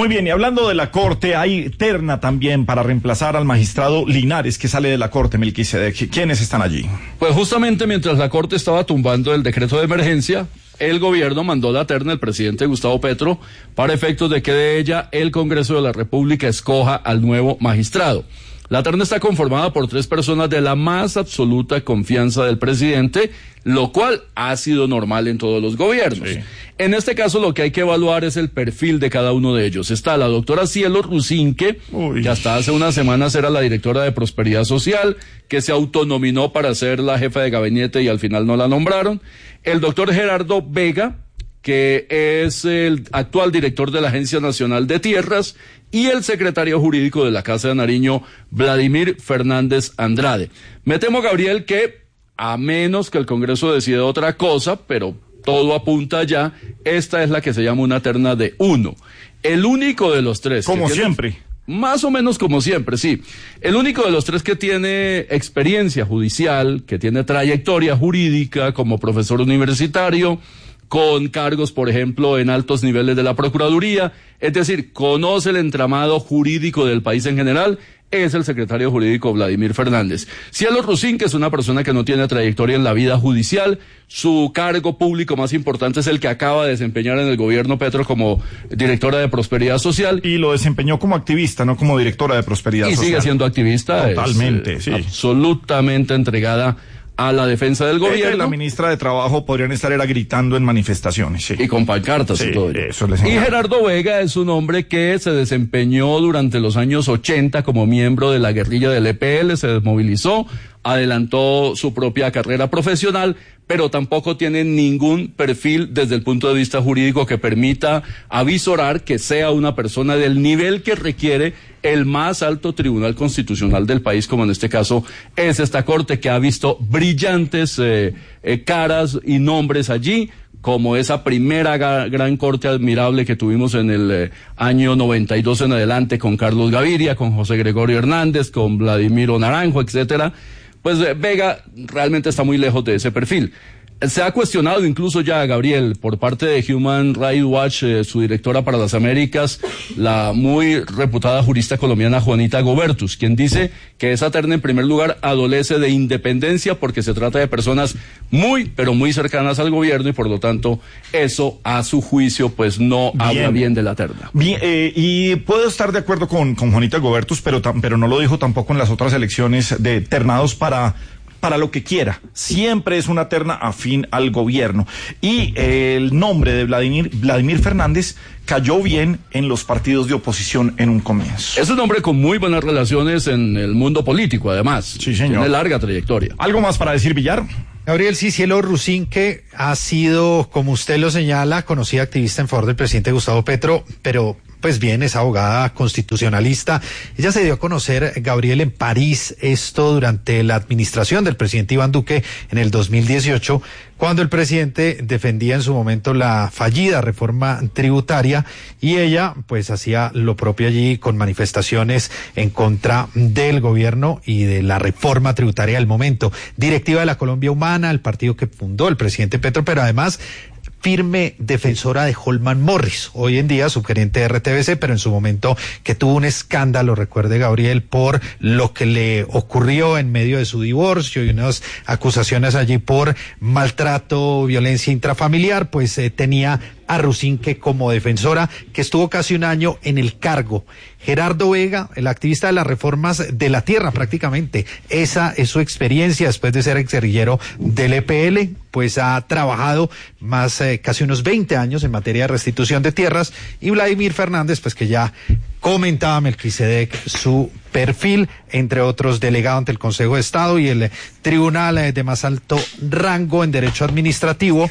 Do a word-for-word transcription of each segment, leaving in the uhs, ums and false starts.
Muy bien, y hablando de la Corte, hay terna también para reemplazar al magistrado Linares, que sale de la Corte, Melquisedec. ¿Quiénes están allí? Pues justamente mientras la Corte estaba tumbando el decreto de emergencia, el gobierno mandó la terna al presidente Gustavo Petro para efectos de que de ella el Congreso de la República escoja al nuevo magistrado. La terna está conformada por tres personas de la más absoluta confianza del presidente, lo cual ha sido normal en todos los gobiernos. Sí. En este caso lo que hay que evaluar es el perfil de cada uno de ellos. Está la doctora Cielo Rusinque, Uy. que hasta hace unas semanas era la directora de Prosperidad Social, que se autonominó para ser la jefa de gabinete y al final no la nombraron. El doctor Gerardo Vega, que es el actual director de la Agencia Nacional de Tierras, y el secretario jurídico de la Casa de Nariño, Vladimir Fernández Andrade. Me temo, Gabriel, que a menos que el Congreso decida otra cosa, pero todo apunta ya, esta es la que se llama una terna de uno. El único de los tres. Como tiene, siempre. Más o menos como siempre, sí. El único de los tres que tiene experiencia judicial, que tiene trayectoria jurídica como profesor universitario, con cargos, por ejemplo, en altos niveles de la Procuraduría, es decir, conoce el entramado jurídico del país en general, es el secretario jurídico Vladimir Fernández. Cielo Rusinque es una persona que no tiene trayectoria en la vida judicial, su cargo público más importante es el que acaba de desempeñar en el gobierno Petro como directora de Prosperidad Social. Y lo desempeñó como activista, no como directora de Prosperidad y Social. Y sigue siendo activista. Totalmente, es, sí. Absolutamente entregada a la defensa del gobierno. Ella y la ministra de Trabajo podrían estar era gritando en manifestaciones. Sí. Y con pancartas sí, y todo. Eso les y Gerardo Vega es un hombre que se desempeñó durante los años ochenta como miembro de la guerrilla del E P L, se desmovilizó, adelantó su propia carrera profesional, pero tampoco tiene ningún perfil desde el punto de vista jurídico que permita avisorar que sea una persona del nivel que requiere el más alto tribunal constitucional del país, como en este caso es esta Corte, que ha visto brillantes eh, eh, caras y nombres allí, como esa primera ga- gran Corte admirable que tuvimos en el eh, año noventa y dos en adelante, con Carlos Gaviria, con José Gregorio Hernández, con Vladimiro Naranjo, etcétera. Pues eh, Vega realmente está muy lejos de ese perfil. Se ha cuestionado incluso ya, Gabriel, por parte de Human Rights Watch, eh, su directora para las Américas, la muy reputada jurista colombiana Juanita Gobertus, quien dice que esa terna en primer lugar adolece de independencia porque se trata de personas muy, pero muy cercanas al gobierno y por lo tanto eso a su juicio pues no bien. habla bien de la terna. Bien, eh, y puedo estar de acuerdo con, con Juanita Gobertus, pero, pero no lo dijo tampoco en las otras elecciones de ternados para... para lo que quiera, siempre es una terna afín al gobierno. Y eh, el nombre de Vladimir, Vladimir Fernández cayó bien en los partidos de oposición en un comienzo. Es un hombre con muy buenas relaciones en el mundo político, además. Sí, señor. Tiene larga trayectoria. ¿Algo más para decir, Villar? Gabriel, sí, Cielo Rusinque ha sido, como usted lo señala, conocida activista en favor del presidente Gustavo Petro, pero pues bien, es abogada constitucionalista. Ella se dio a conocer, Gabriel, en París, esto durante la administración del presidente Iván Duque en el dos mil dieciocho, cuando el presidente defendía en su momento la fallida reforma tributaria y ella pues hacía lo propio allí con manifestaciones en contra del gobierno y de la reforma tributaria del momento. Directiva de la Colombia Humana, el partido que fundó el presidente Petro, pero además firme defensora de Holman Morris, hoy en día subgerente de R T V C, pero en su momento que tuvo un escándalo, recuerde, Gabriel, por lo que le ocurrió en medio de su divorcio y unas acusaciones allí por maltrato, violencia intrafamiliar, pues eh, tenía a Rusinque como defensora, que estuvo casi un año en el cargo. Gerardo Vega, el activista de las reformas de la tierra prácticamente, esa es su experiencia después de ser exguerrillero del E P L, pues ha trabajado más eh, casi unos veinte años en materia de restitución de tierras, y Vladimir Fernández, pues que ya comentaba Melquisedec su perfil, entre otros delegado ante el Consejo de Estado y el tribunal de más alto rango en derecho administrativo,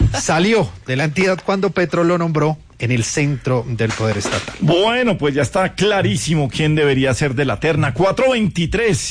salió de la entidad cuando Petro lo nombró en el centro del poder estatal. Bueno, pues ya está clarísimo quién debería ser de la terna. cuatro veintitrés